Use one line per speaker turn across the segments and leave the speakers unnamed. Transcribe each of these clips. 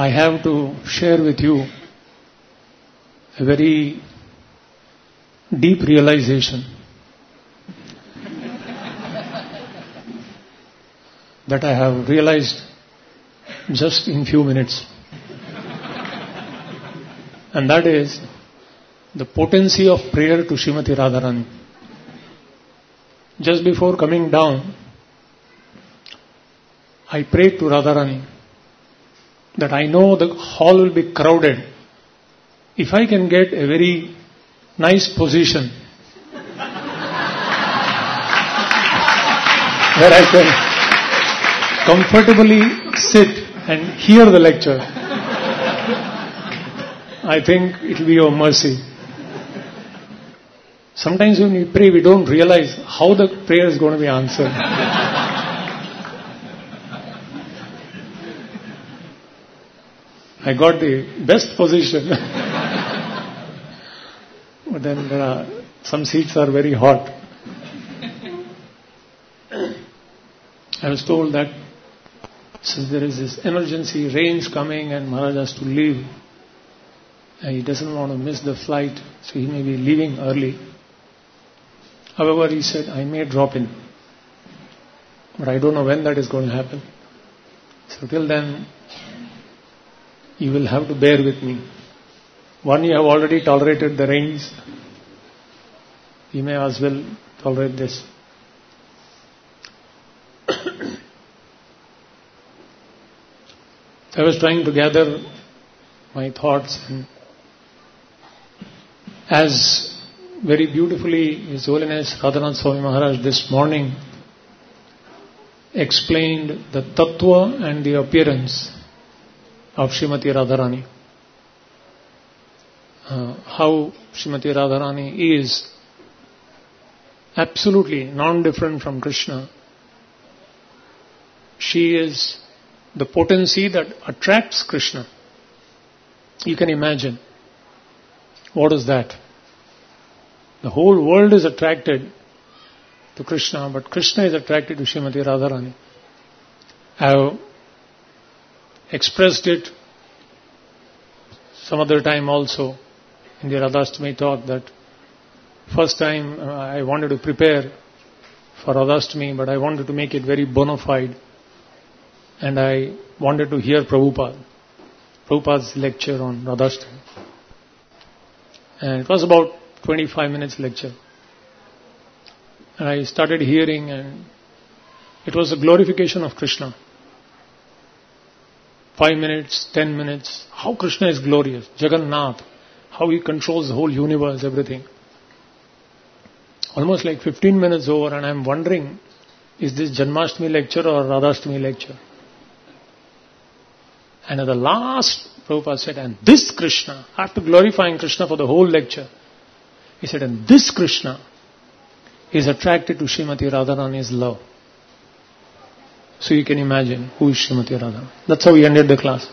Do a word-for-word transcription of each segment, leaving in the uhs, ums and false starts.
I have to share with you a very deep realization that I have realized just in few minutes. And that is the potency of prayer to Srimati Radharani. Just before coming down, I prayed to Radharani that I know the hall will be crowded. If I can get a very nice position where I can comfortably sit and hear the lecture, I think it will be your mercy. Sometimes when we pray, we don't realize how the prayer is going to be answered. I got the best position. But then there are, some seats are very hot. I was told that since there is this emergency rains coming and Maharaj has to leave, and he doesn't want to miss the flight, so he may be leaving early. However, he said, I may drop in. But I don't know when that is going to happen. So till then, you will have to bear with me. One, you have already tolerated the rains. You may as well tolerate this. I was trying to gather my thoughts, and as very beautifully His Holiness Radhanath Swami Maharaj this morning explained the tattva and the appearance of Srimati Radharani. Uh, how Srimati Radharani is absolutely non-different from Krishna. She is the potency that attracts Krishna. You can imagine. What is that? The whole world is attracted to Krishna, but Krishna is attracted to Srimati Radharani. I have expressed it some other time also in the Radhastami talk that first time uh, I wanted to prepare for Radhastami, but I wanted to make it very bona fide, and I wanted to hear Prabhupada, Prabhupada's lecture on Radhastami. And it was about twenty-five minutes lecture. And I started hearing, and it was a glorification of Krishna. Five minutes, ten minutes, how Krishna is glorious, Jagannath, how he controls the whole universe, everything. Almost like fifteen minutes over, and I'm wondering, is this Janmashtami lecture or Radhastami lecture? And at the last, Prabhupada said, and this Krishna, after glorifying Krishna for the whole lecture, he said, and this Krishna is attracted to Srimati Radharani's love. So you can imagine who is Srimati Radharani. That's how we ended the class.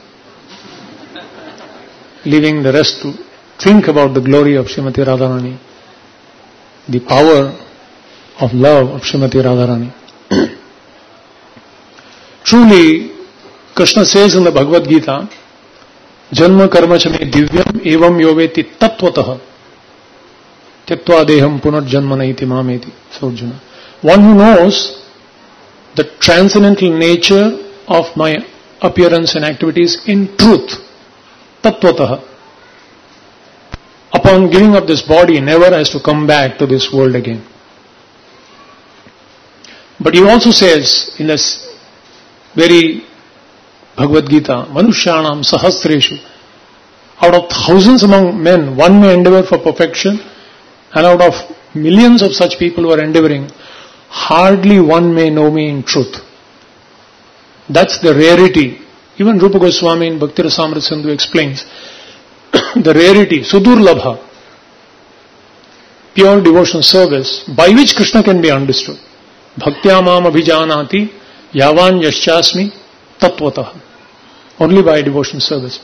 Leaving the rest to think about the glory of Srimati Radharani, the power of love of Srimati Radharani. Truly, Krishna says in the Bhagavad Gita, Janma karma chame divyam evam yoveti tattvataha tyatva deham punarjanmana iti mameti. So Arjuna, one who knows the transcendental nature of my appearance and activities in truth, tattvataha, upon giving up this body, never has to come back to this world again. But he also says in this very Bhagavad Gita, Manushyanam sahasreshu, out of thousands among men, one may endeavor for perfection, and out of millions of such people who are endeavoring, hardly one may know me in truth. That's the rarity. Even Rupa Goswami in Bhakti Rasamrita Sindhu explains the rarity, sudurlabha, pure devotional service, by which Krishna can be understood. Bhaktyamam abhijanati yavan yaschasmi tattvataha. Only by devotional service.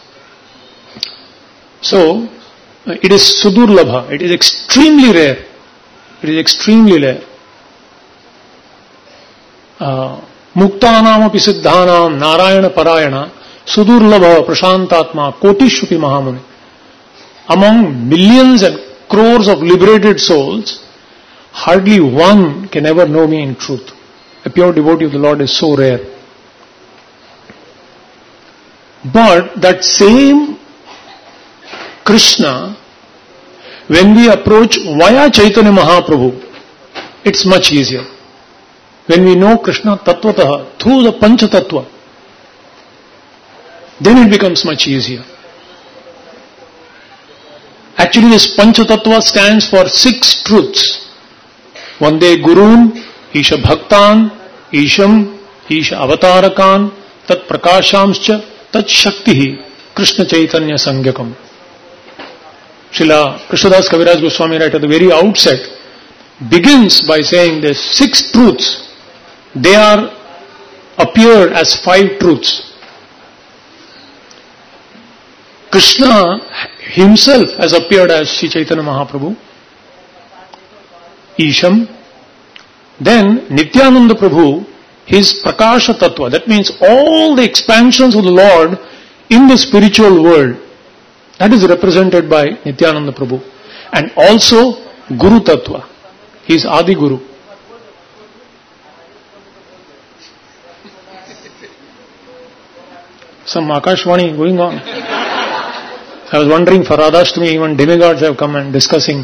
So, it is sudurlabha, it is extremely rare. It is extremely rare. Uh, Muktanam api siddhanam narayana parayana Sudurlabha Prashantatma Kotishupi Mahamuni. Among millions and crores of liberated souls, hardly one can ever know me in truth. A pure devotee of the Lord is so rare. But that same Krishna, when we approach via Chaitanya Mahaprabhu, it's much easier. When we know Krishna Tattvataha through the Pancha Tattva, then it becomes much easier. Actually, this Pancha Tattva stands for six truths. Vande Gurun, Isha Bhaktan, Isham, Isha Avatarakan, Tat Prakashamscha, Tat Shakti, Krishna Chaitanya Sangyakam. Srila Krishnadas Kaviraj Goswami, right at the very outset, begins by saying there's six truths. They are appear as five truths. Krishna himself has appeared as Sri Chaitanya Mahaprabhu, Isham. Then Nityananda Prabhu, his Prakasha Tattva, that means all the expansions of the Lord in the spiritual world, that is represented by Nityananda Prabhu. And also Guru Tattva, he is Adi Guru. Some Akashvani going on. I was wondering, for Radhashtami, even demigods have come and discussing.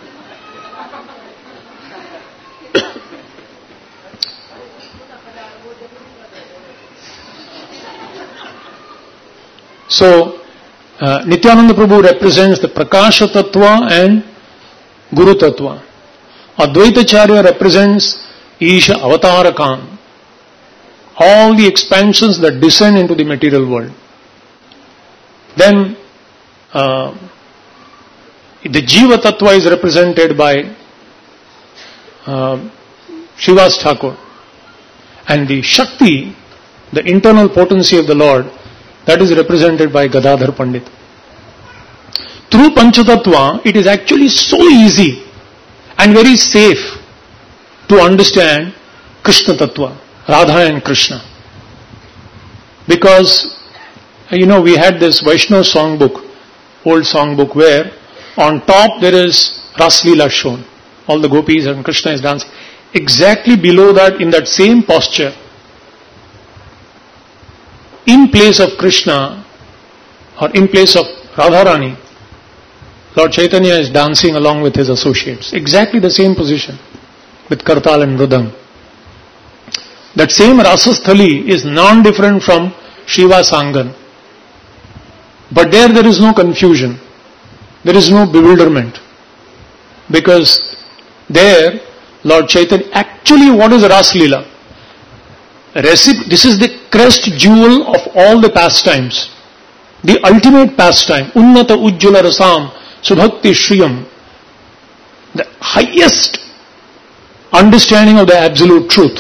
So, uh, Nityananda Prabhu represents the Prakasha Tattva and Guru Tattva. Advaita Acharya represents Isha Avatarakan, all the expansions that descend into the material world. Then, uh, the Jiva Tattva is represented by uh, Srivas Thakur. And the Shakti, the internal potency of the Lord, that is represented by Gadadhar Pandit. Through Panchatattva, it is actually so easy and very safe to understand Krishna Tattva, Radha and Krishna. Because, you know, we had this Vaishnava songbook, old songbook, where on top there is Ras Leela shown. All the gopis and Krishna is dancing. Exactly below that, in that same posture, in place of Krishna, or in place of Radharani, Lord Chaitanya is dancing along with his associates. Exactly the same position, with Kartal and Mridang. That same Rasasthali is non-different from Shiva Sangan. But there, there is no confusion. There is no bewilderment. Because there, Lord Chaitanya, actually what is Ras Leela? This is the crest jewel of all the pastimes. The ultimate pastime. Unnata Ujjala Rasam Subhakti Shriyam. The highest understanding of the absolute truth.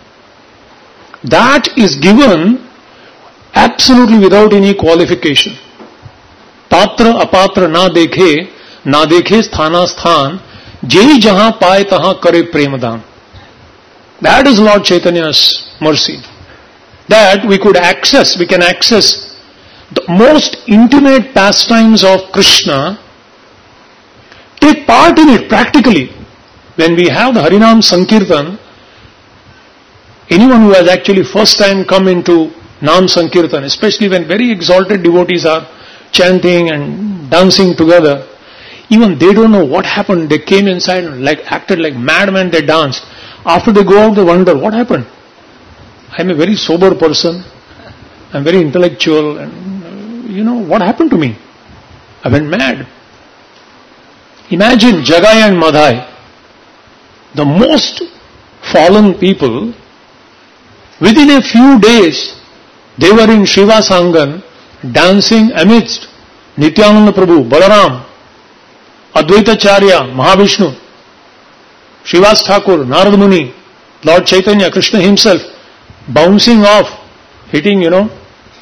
That is given absolutely without any qualification. Patra apatra na dekhe, na dekhe sthana sthan, jai jahan paye tahan kare premadam. That is Lord Chaitanya's mercy. That we could access, we can access the most intimate pastimes of Krishna, take part in it practically. When we have the Harinam Sankirtan, anyone who has actually first time come into Nam Sankirtan, especially when very exalted devotees are chanting and dancing together, even they don't know what happened. They came inside and like acted like madmen, they danced. After they go out, they wonder, what happened? I'm a very sober person. I'm very intellectual. And, uh, you know, what happened to me? I went mad. Imagine Jagai and Madhai, the most fallen people. Within a few days, they were in Shiva Sangan, dancing amidst Nityananda Prabhu, Balaram, Advaita Acharya, Mahavishnu, Srivas Thakur, Narad Muni, Lord Chaitanya, Krishna himself, bouncing off, hitting, you know.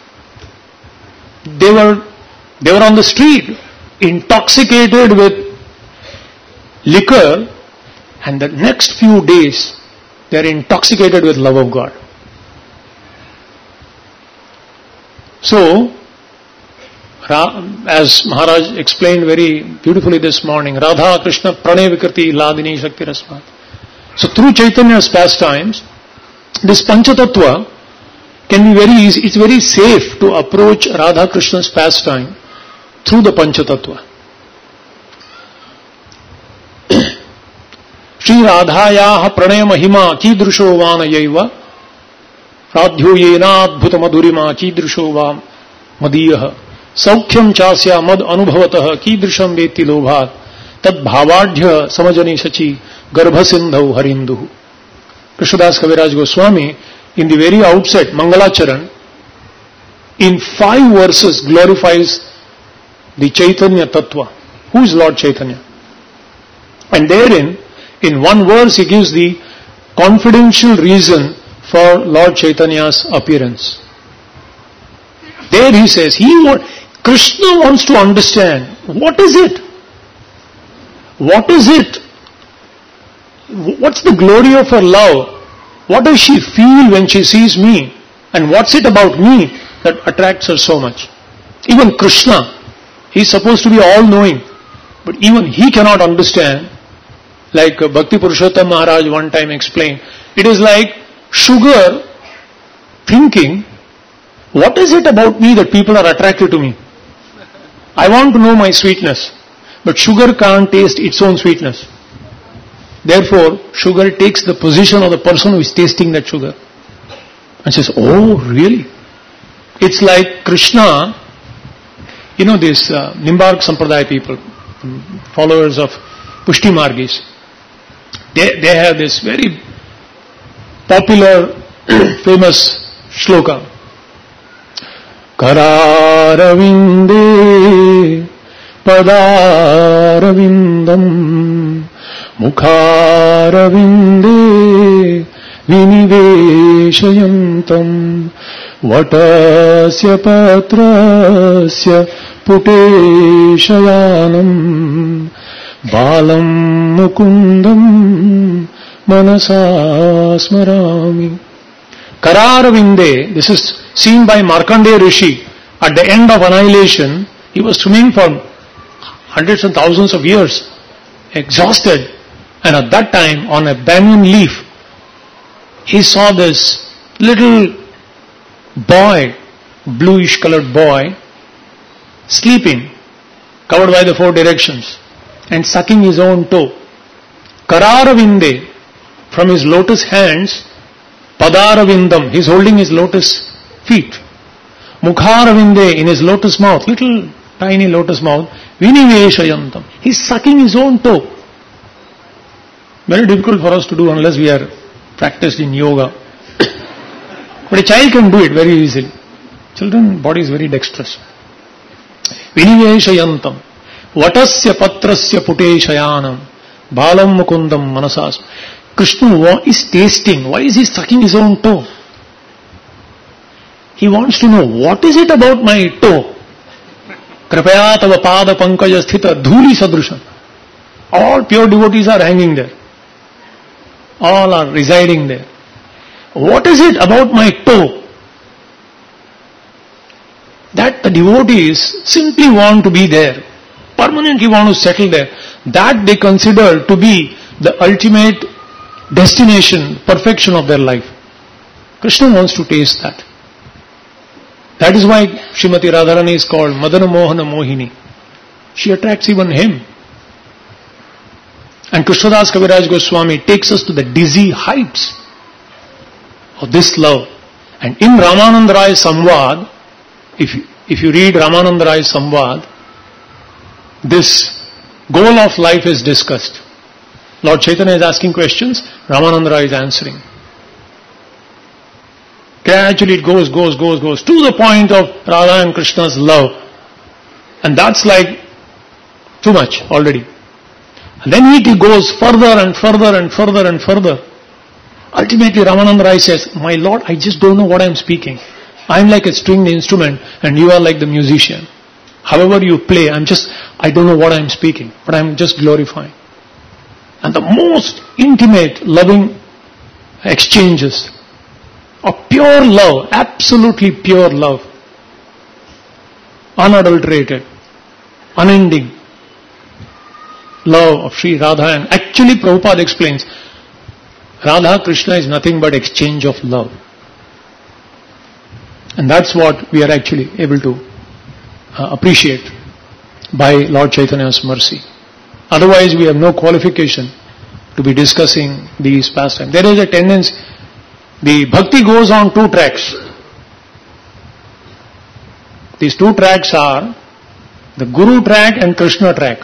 They were, they were on the street, intoxicated with liquor, and the next few days, they are intoxicated with love of God. So, as Maharaj explained very beautifully this morning, Radha Krishna Pranay Vikriti Ladini Shakti Rasmat. So through Chaitanya's pastimes, this Panchatattva can be very easy, it's very safe to approach Radha Krishna's pastime through the Panchatattva. Shri Radhayaha Pranay Mahima Kidrusho Vana Yaiva Radhyo Yena Adbhuta Madhurima Kidrusho Vam Madiyaha Saukhyam Chasya Mad Anubhavataha Kidrusham Veti Lobhat Tad Bhavadhya Samajani Sachi Garbhasindhau Harinduhu. Krishnadas Kaviraj Goswami, in the very outset, Mangalacharan, in five verses glorifies the Chaitanya Tattva. Who is Lord Chaitanya? And therein, in one verse, he gives the confidential reason for Lord Chaitanya's appearance. There he says, he want, Krishna wants to understand, what is it? What is it? What's the glory of her love? What does she feel when she sees me? And what's it about me that attracts her so much? Even Krishna, he's supposed to be all-knowing, but even he cannot understand. Like Bhakti Purushottam Maharaj one time explained, it is like sugar thinking, what is it about me that people are attracted to me? I want to know my sweetness, but sugar can't taste its own sweetness. Therefore, sugar takes the position of the person who is tasting that sugar and says, oh, really? It's like Krishna, you know, these uh, Nimbark Sampradaya people, followers of Pushti Margis, they, they have this very popular, famous shloka. Kararavinde Padaravindam Mukharavinde Viniveshayantam Vatasya Patrasya Puteshayanam Balam Mukundam Manasa Smarami. Kararavinde, this is seen by Markandeya Rishi at the end of annihilation. He was swimming for hundreds and thousands of years, exhausted, and at that time on a banyan leaf he saw this little boy, bluish colored boy, sleeping, covered by the four directions and sucking his own toe. Kararavinde, from his lotus hands, Padaravindam, he is holding his lotus feet. Mukharavinde, in his lotus mouth, little tiny lotus mouth, Viniveshayantam, he is sucking his own toe. Very difficult for us to do unless we are practiced in yoga. But a child can do it very easily. Children's body is very dexterous. Viniveshayantam, Vatasya Patrasya Puteshayanam, Balam Mukundam Manasas. Krishna is tasting. Why is he sucking his own toe? He wants to know, what is it about my toe? Kripaya tava pada pankaja sthita dhuli sadrusham. All pure devotees are hanging there. All are residing there. What is it about my toe that the devotees simply want to be there, permanently want to settle there, that they consider to be the ultimate destination, perfection of their life? Krishna wants to taste that. That is why Srimati Radharani is called Madana Mohana Mohini. She attracts even him. And Krishnadas Kaviraj Goswami takes us to the dizzy heights of this love. And in Ramananda Raya Samvad, if you, if you read Ramananda Raya Samvad, this goal of life is discussed. Lord Chaitanya is asking questions, Ramananda Raya is answering. Gradually it goes, goes, goes, goes, to the point of Radha and Krishna's love. And that's like too much already. And then it goes further and further and further and further. Ultimately Ramananda Raya says, my Lord, I just don't know what I'm speaking. I'm like a stringed instrument and you are like the musician. However you play, I'm just, I don't know what I'm speaking, but I'm just glorifying. And the most intimate, loving exchanges of pure love, absolutely pure love, unadulterated, unending love of Sri Radha. And actually Prabhupada explains, Radha Krishna is nothing but exchange of love. And that's what we are actually able to uh, appreciate by Lord Chaitanya's mercy. Otherwise we have no qualification to be discussing these pastimes. There is a tendency, the bhakti goes on two tracks. These two tracks are the Guru track and Krishna track.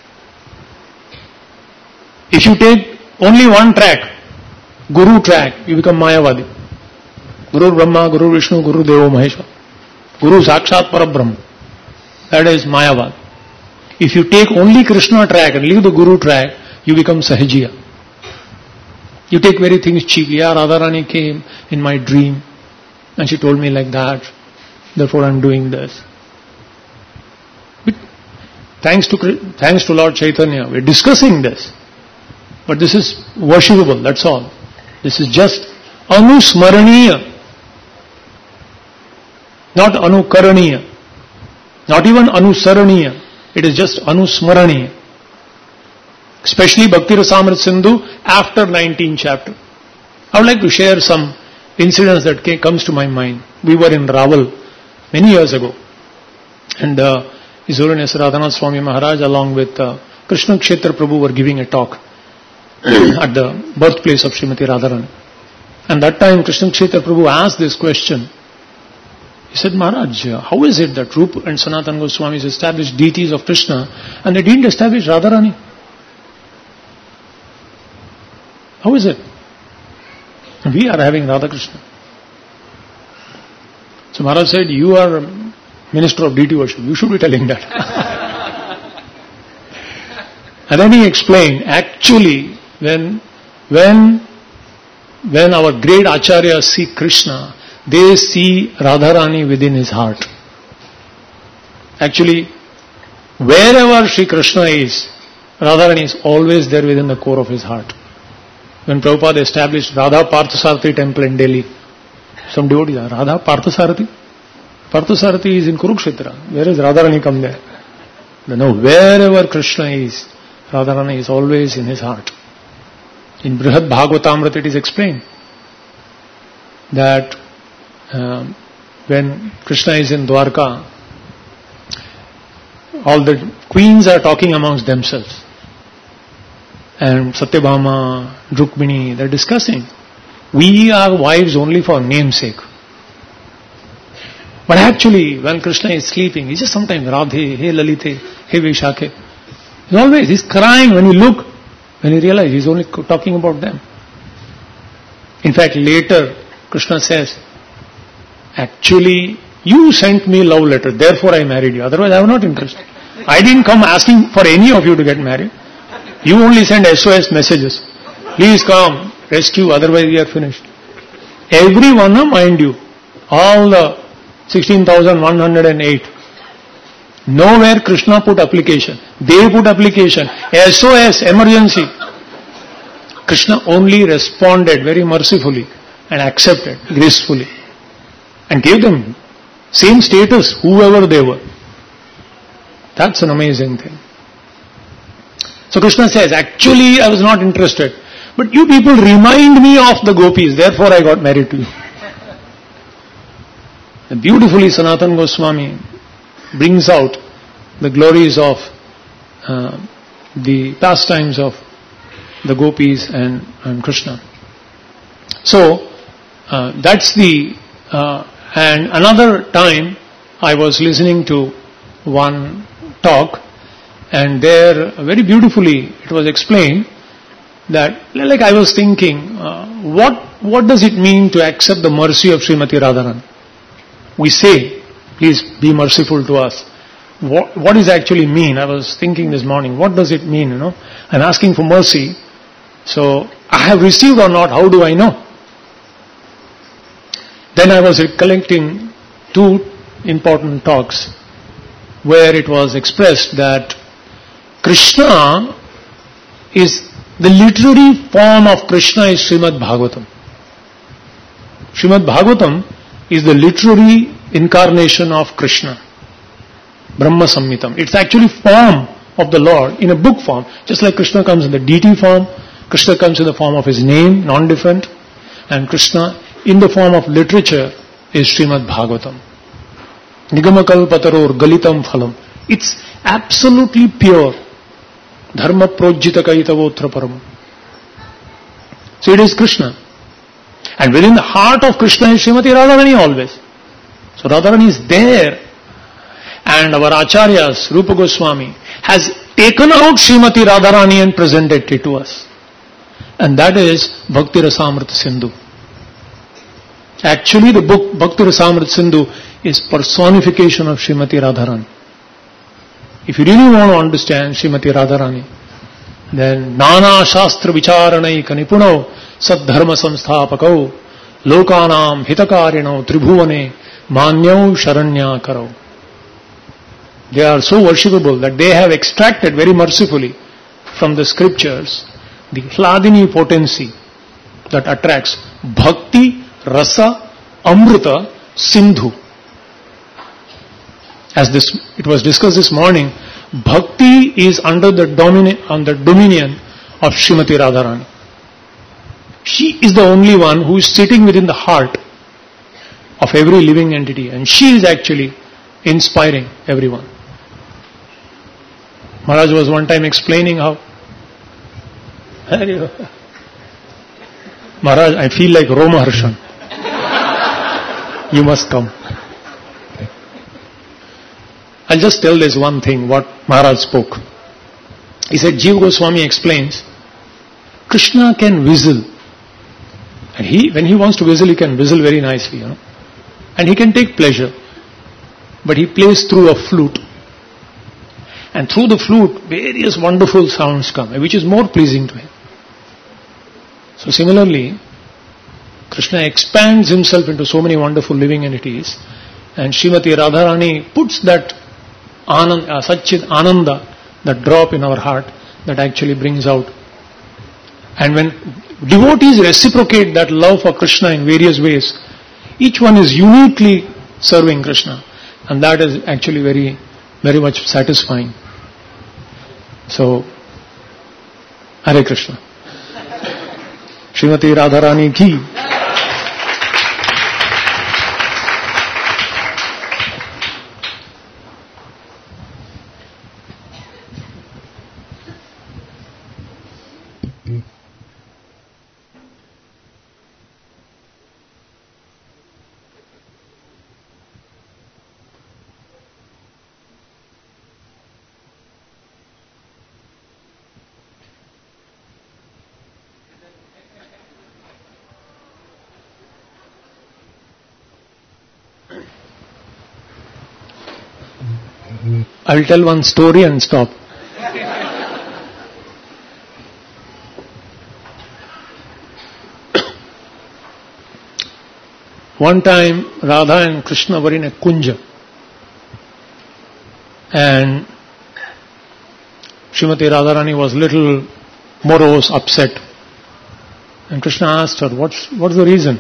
If you take only one track, Guru track, you become Mayavadi. Guru Brahma, Guru Vishnu, Guru Devo Maheshwara. Guru Sakshat Parabrahma. That is Mayavad. If you take only Krishna track and leave the Guru track, you become Sahajiya. You take very things cheaply. Yeah, Radharani came in my dream and she told me like that. Therefore I am doing this. But thanks to thanks to Lord Chaitanya, we are discussing this. But this is worshipable, that's all. This is just Anusmaraniya. Not Anukaraniya. Not even Anusaraniya. It is just Anusmaraniya. Especially Bhakti Rasamrit Sindhu after nineteenth chapter. I would like to share some incidents that came, comes to my mind. We were in Rawal many years ago. And uh, His Holiness Radhanath Swami Maharaj along with uh, Krishna Kshetra Prabhu were giving a talk at the birthplace of Srimati Radharani. And that time Krishna Kshetra Prabhu asked this question. He said, Maharaj, how is it that Rupa and Sanatana Goswamis established deities of Krishna and they didn't establish Radharani? How is it? We are having Radha Krishna. So Maharaj said, you are a minister of deity worship. You should be telling that. And then he explained, actually, when, when, when our great acharyas see Krishna, they see Radharani within his heart. Actually, wherever Sri Krishna is, Radharani is always there within the core of his heart. When Prabhupada established Radha Parthasarathi temple in Delhi, some devotees are, Radha Parthasarathi? Parthasarathi is in Kurukshetra. Where is Radharani come there? No, wherever Krishna is, Radharani is always in his heart. In Brihad Bhagavatamrita it is explained that um, when Krishna is in Dwarka, all the queens are talking amongst themselves. And Satyabhama, Rukmini, they are discussing. We are wives only for namesake. But actually, when Krishna is sleeping, he's just sometimes Radhe, Hey Lalite, Hey Vishakhe. He's always, he's crying when you look, when you realize he's only talking about them. In fact, later, Krishna says, actually, you sent me love letter, therefore I married you. Otherwise, I was not interested. I didn't come asking for any of you to get married. You only send S O S messages. Please come, rescue, otherwise we are finished. Everyone, mind you, all the sixteen thousand one hundred eight, nowhere Krishna put application. They put application. S O S, emergency. Krishna only responded very mercifully and accepted gracefully and gave them same status, whoever they were. That's an amazing thing. So Krishna says, actually I was not interested, but you people remind me of the gopis, therefore I got married to you. And beautifully Sanatana Goswami brings out the glories of uh, the pastimes of the gopis and, and Krishna. So uh, that's the, uh, and another time I was listening to one talk, and there very beautifully it was explained that, like I was thinking, uh, what what does it mean to accept the mercy of Srimati Radharani? We say, please be merciful to us. What, what does it actually mean? I was thinking this morning, what does it mean? You know, I'm asking for mercy. So I have received or not, how do I know? Then I was recollecting two important talks where it was expressed that Krishna is, the literary form of Krishna is Srimad Bhagavatam. Srimad Bhagavatam is the literary incarnation of Krishna. Brahma Samhitam. It's actually form of the Lord in a book form. Just like Krishna comes in the deity form, Krishna comes in the form of his name, non-different, and Krishna in the form of literature is Srimad Bhagavatam. Nigamakal Galitam Phalam. It's absolutely pure. Dharma Projita Kaitavotra Param. So it is Krishna. And within the heart of Krishna is Srimati Radharani always. So Radharani is there. And our Acharyas, Rupa Goswami, has taken out Srimati Radharani and presented it to us. And that is Bhakti Rasamrita Sindhu. Actually the book Bhakti Rasamrita Sindhu is personification of Srimati Radharani. If you really want to understand Srimati Radharani, then Nana Shastra Vicharanai Kanipunau Saddharma Samsthapakau Lokanam Hitakarinau Tribhuvane Manyau Sharanya Karau. They are so worshipable that they have extracted very mercifully from the scriptures the Hladini potency that attracts Bhakti, Rasa, Amrita, Sindhu. As this, it was discussed this morning, Bhakti is under the, domini- under dominion of Srimati Radharani. She is the only one who is sitting within the heart of every living entity, and she is actually inspiring everyone. Maharaj was one time explaining how Maharaj, I feel like Roma Harshan. You must come. I'll just tell this one thing, what Maharaj spoke. He said, Jiva Goswami explains, Krishna can whistle. And he, when he wants to whistle, he can whistle very nicely, you know. And he can take pleasure. But he plays through a flute. And through the flute, various wonderful sounds come, which is more pleasing to him. So similarly, Krishna expands himself into so many wonderful living entities, and Srimati Radharani puts that anand, uh, Satchit Ananda, that drop in our heart, that actually brings out. And when devotees reciprocate that love for Krishna in various ways, each one is uniquely serving Krishna, and that is actually very, very much satisfying. So, Hare Krishna. Srimati Radharani ki. I will tell one story and stop. One time Radha and Krishna were in a kunja, and Srimati Radharani was little morose, upset, and Krishna asked her, what's, what's the reason?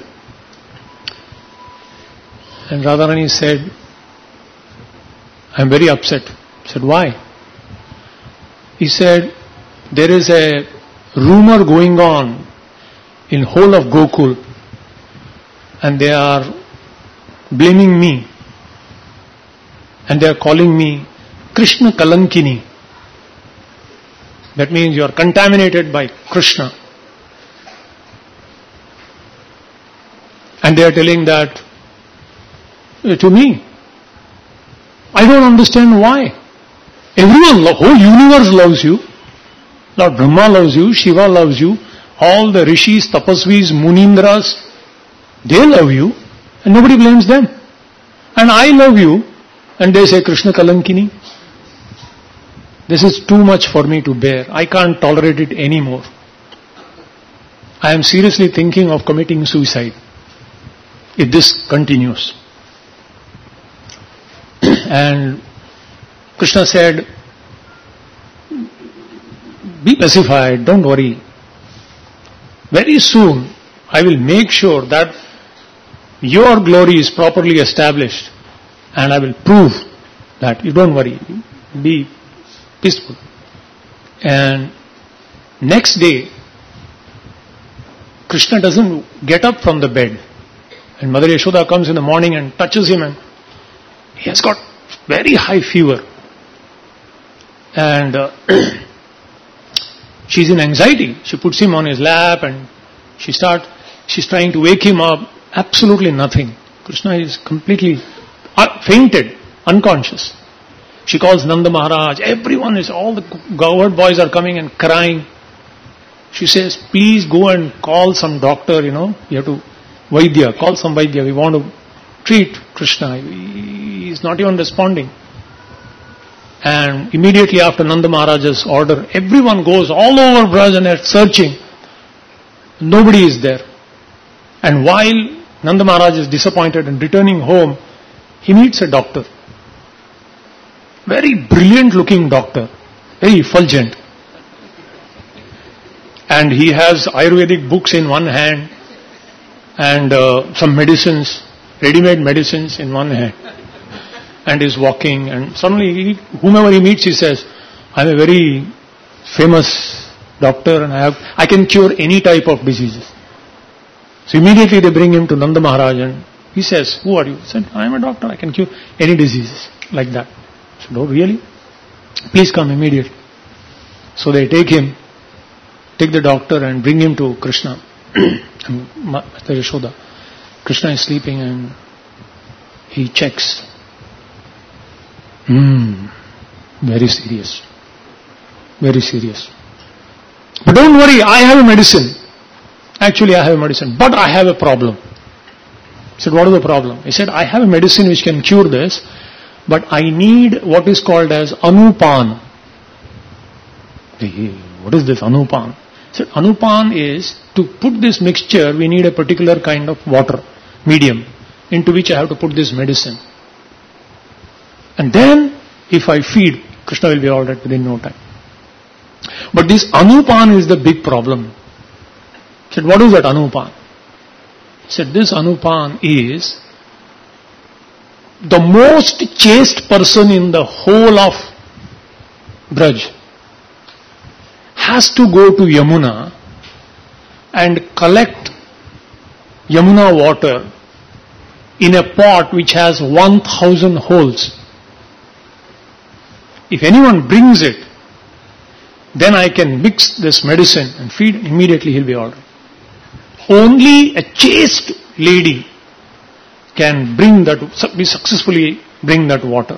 And Radharani said, I am very upset. He said, why? He said, there is a rumor going on in whole of Gokul, and they are blaming me, and they are calling me Krishna Kalankini. That means you are contaminated by Krishna. And they are telling that to me. I don't understand why. Everyone, the whole universe loves you. Lord Brahma loves you, Shiva loves you, all the rishis, tapasvis, munindras, they love you, and nobody blames them. And I love you, and they say Krishna Kalankini. This is too much for me to bear. I can't tolerate it anymore. I am seriously thinking of committing suicide if this continues. And Krishna said, be pacified, don't worry. Very soon, I will make sure that your glory is properly established, and I will prove that. You don't worry. Be peaceful. And next day, Krishna doesn't get up from the bed. And Mother Yashoda comes in the morning and touches him, and he has got very high fever. And uh, she's in anxiety. She puts him on his lap and she start, she's trying to wake him up. Absolutely nothing. Krishna is completely uh, fainted, unconscious. She calls Nanda Maharaj. Everyone is, all the government boys are coming and crying. She says, please go and call some doctor, you know. You have to, Vaidya, call some Vaidya. We want to treat Krishna. He is not even responding. And immediately after Nanda Maharaj's order, everyone goes all over Braj and they're searching. Nobody is there. And while Nanda Maharaj is disappointed and returning home, he meets a doctor. Very brilliant looking doctor. Very effulgent. And he has Ayurvedic books in one hand and uh, some medicines, ready-made medicines in one hand. And is walking, and suddenly he, whomever he meets, he says, I'm a very famous doctor and I have I can cure any type of diseases. So immediately they bring him to Nanda Maharaj and he says, who are you? He said, I am a doctor, I can cure any diseases. Like that. He said, oh really? Please come immediately. So they take him, take the doctor and bring him to Krishna. And Mother Yashoda. Krishna is sleeping and he checks. Hmm, very serious. Very serious. But don't worry, I have a medicine. Actually, I have a medicine, but I have a problem. He said, what is the problem? He said, I have a medicine which can cure this, but I need what is called as Anupan. What is this Anupan? He said, Anupan is, to put this mixture, we need a particular kind of water, medium, into which I have to put this medicine. And then, if I feed, Krishna will be alright within no time. But this Anupan is the big problem. He said, what is that Anupan? He said, this Anupan is the most chaste person in the whole of Braj has to go to Yamuna and collect Yamuna water in a pot which has one thousand holes. If anyone brings it, then I can mix this medicine and feed, immediately he'll be alright. Only a chaste lady can bring that, be successfully bring that water.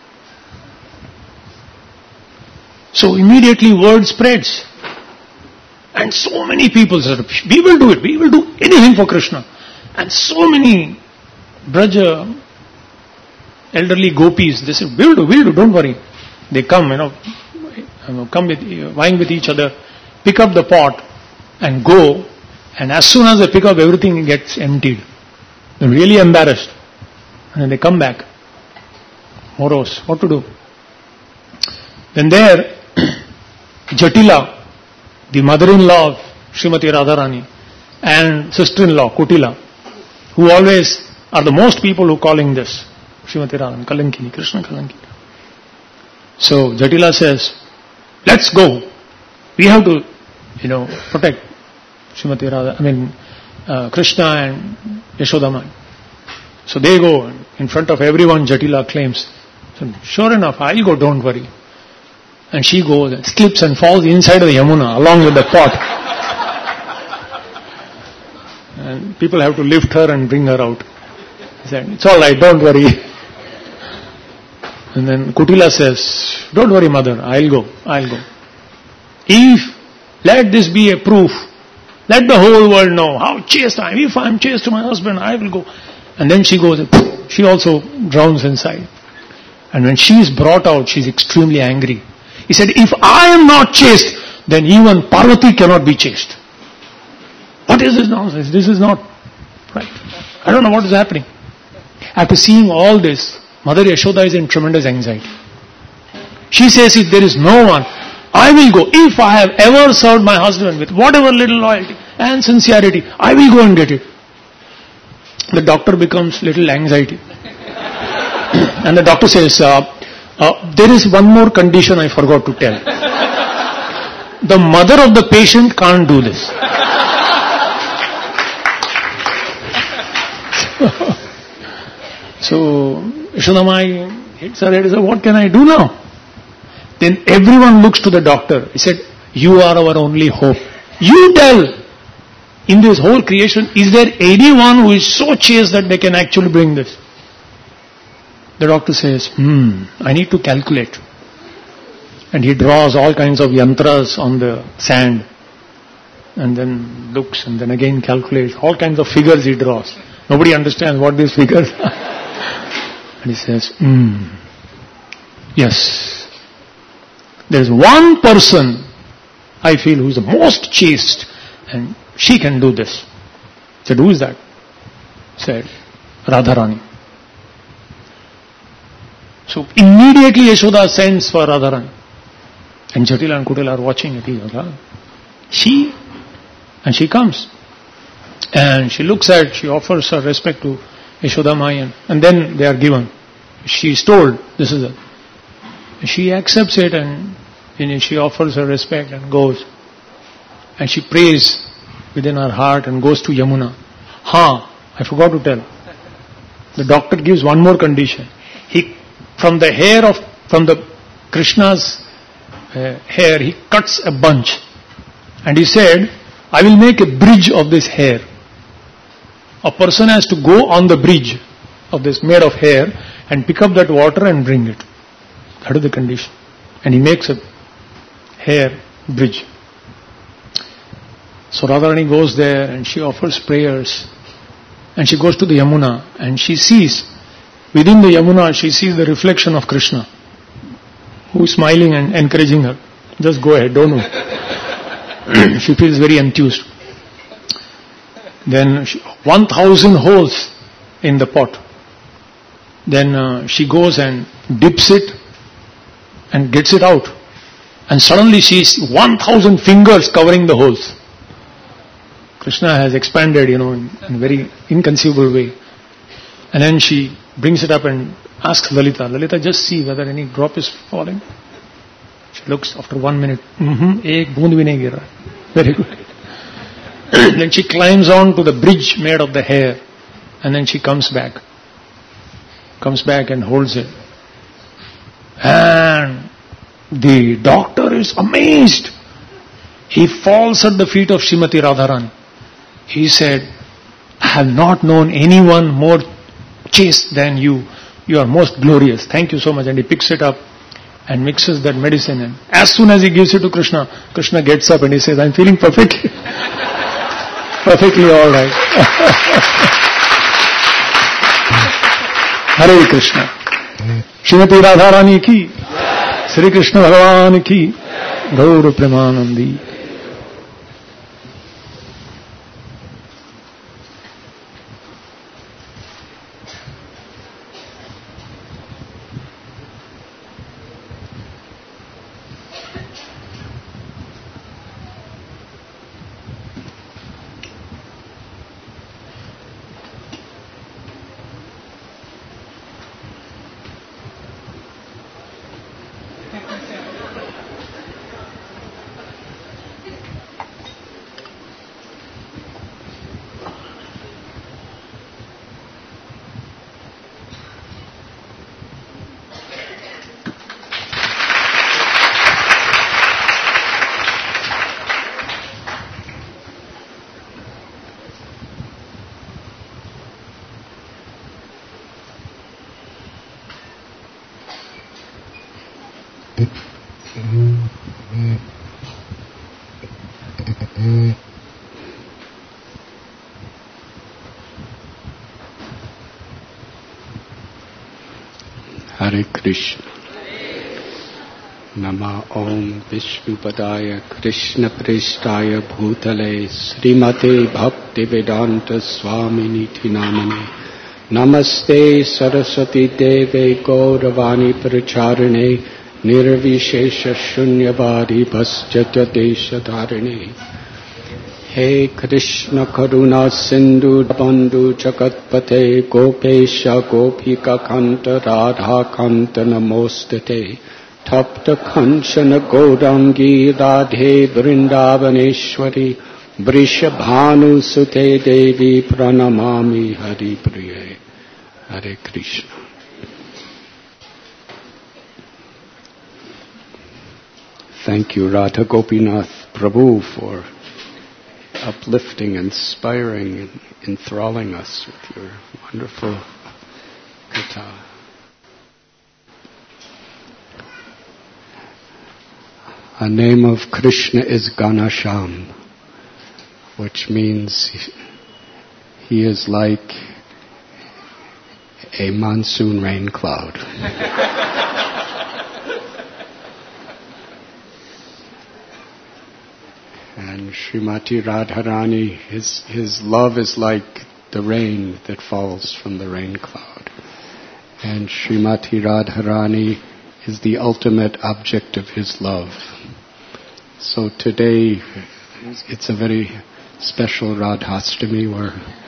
So immediately word spreads. And so many people said, we will do it, we will do anything for Krishna. And so many Braja elderly gopis, they said, we'll do, we'll do, don't worry. They come, you know, you know come with, vying with each other, pick up the pot and go, and as soon as they pick up, everything gets emptied. They're really embarrassed. And then they come back. Morose, what to do? Then there, Jatila, the mother-in-law of Srimati Radharani, and sister-in-law, Kutila, who always are the most people who calling this, Srimati Radharani, Kalankini, Krishna Kalankini. So Jatila says, let's go. We have to, you know, protect Srimati Radha, I mean, uh, Krishna and Yashodama. So they go, and in front of everyone Jatila claims, so sure enough, I'll go, don't worry. And she goes and slips and falls inside of the Yamuna along with the pot. And people have to lift her and bring her out. He said, it's alright, don't worry. And then Kutila says, don't worry mother, I'll go, I'll go. If, let this be a proof, let the whole world know how chaste I am. If I am chaste to my husband, I will go. And then she goes, she also drowns inside. And when she is brought out, she is extremely angry. He said, if I am not chaste, then even Parvati cannot be chaste. What is this nonsense? This is not right. I don't know what is happening. After seeing all this, Mother Yashoda is in tremendous anxiety. She says, if there is no one, I will go. If I have ever served my husband with whatever little loyalty and sincerity, I will go and get it. The doctor becomes little anxiety. And the doctor says, uh, Uh, there is one more condition I forgot to tell. The mother of the patient can't do this. So, Yashoda Mai hits her head and said, what can I do now? Then everyone looks to the doctor. He said, you are our only hope. You tell, in this whole creation, is there anyone who is so chaste that they can actually bring this? The doctor says, hmm, I need to calculate. And he draws all kinds of yantras on the sand. And then looks and then again calculates. All kinds of figures he draws. Nobody understands what these figures are. And he says, hmm, yes. There is one person I feel who is the most chaste and she can do this. He said, who is that? He said, Radharani. So immediately Yashoda sends for Radharani. And Jatila and Kutila are watching it. She, and she comes. And she looks at, she offers her respect to Yashoda Mai, and, and then they are given. She is told, this is it. She accepts it and, and she offers her respect and goes. And she prays within her heart and goes to Yamuna. Ha, I forgot to tell. The doctor gives one more condition. He, from the hair of, from the Krishna's uh, hair, he cuts a bunch. And he said, I will make a bridge of this hair. A person has to go on the bridge of this made of hair and pick up that water and bring it. That is the condition. And he makes a hair bridge. So Radharani goes there and she offers prayers. And she goes to the Yamuna and she sees, within the Yamuna she sees the reflection of Krishna, who is smiling and encouraging her. Just go ahead, don't know. She feels very enthused. Then she, one thousand holes in the pot. Then uh, she goes and dips it and gets it out. And suddenly she sees one thousand fingers covering the holes. Krishna has expanded, you know, in, in a very inconceivable way. And then she brings it up and asks Lalita, Lalita, just see whether any drop is falling. She looks after one minute. Mm-hmm, ek boond bhi nahi gir raha. Very good. Then she climbs on to the bridge made of the hair. And then she comes back. Comes back and holds it. And the doctor is amazed. He falls at the feet of Srimati Radharani. He said, I have not known anyone more chaste than you. You are most glorious. Thank you so much. And he picks it up and mixes that medicine. And as soon as he gives it to Krishna, Krishna gets up and he says, I'm feeling perfectly, perfectly all right. Hare Krishna. Srimati Radharani ki, Sri Krishna Bhagavan ki, Gaur Premanandi.
Hare Krishna. Nama Om Vishnupadaya Krishna Prishtaya Bhutale Srimate Bhakti Vedanta Swaminiti Namane Namaste Saraswati Deve Gauravani Pracharane Nirvishesha Shunyavadi Bhasyata Desha Dharane He Krishna Karuna Sindhu Bandhu Jagatpate Gopesha Gopika Kanta Radha Kanta Namostate Tapta Kanchana Gaurangi Radhe Vrindavaneshwari Vrishabhanu Sute Devi Pranamami Hari Priye. Hare Krishna. Thank you, Radha Gopinath Prabhu, for uplifting, inspiring, and enthralling us with your wonderful katha. A name of Krishna is Ganasham, which means he is like a monsoon rain cloud. And Srimati Radharani, his, his love is like the rain that falls from the rain cloud. And Srimati Radharani is the ultimate object of his love. So today, it's a very special Radhastami where